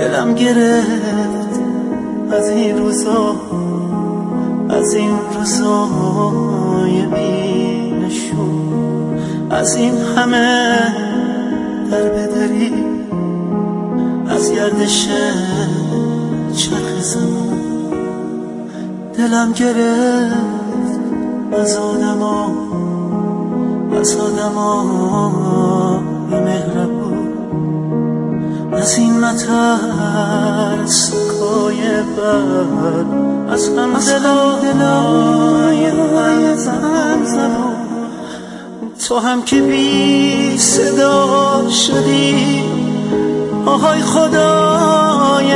دلم گرفت از این روزا، از این روزای بینشون، از این همه در بدری، از گردش چرخ زمان. دلم گرفت از آدما، از آدما مهربون، از این مطر سکای بر، از هم دلای هم زبون. تو هم که بی صدا شدی، آهای خدای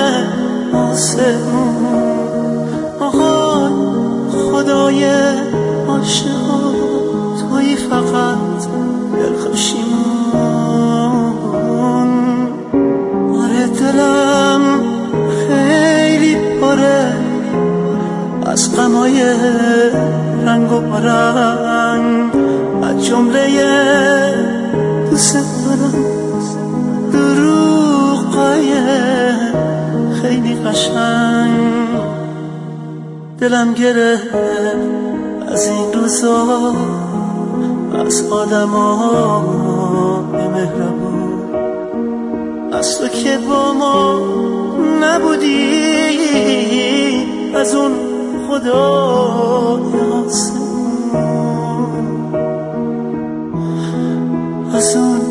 آسمون، آهای خدای عاشقان، تویی فقط دلخوشیمون. آره دلم خیلی پره از غمای رنگ و رنگ، از جمله دوست دارم دروغای خیلی قشنگ. دلم گرفت از این روزا، از آدما مهربون، از تو که با ما نبودی، از اون خدای آسمون، از اون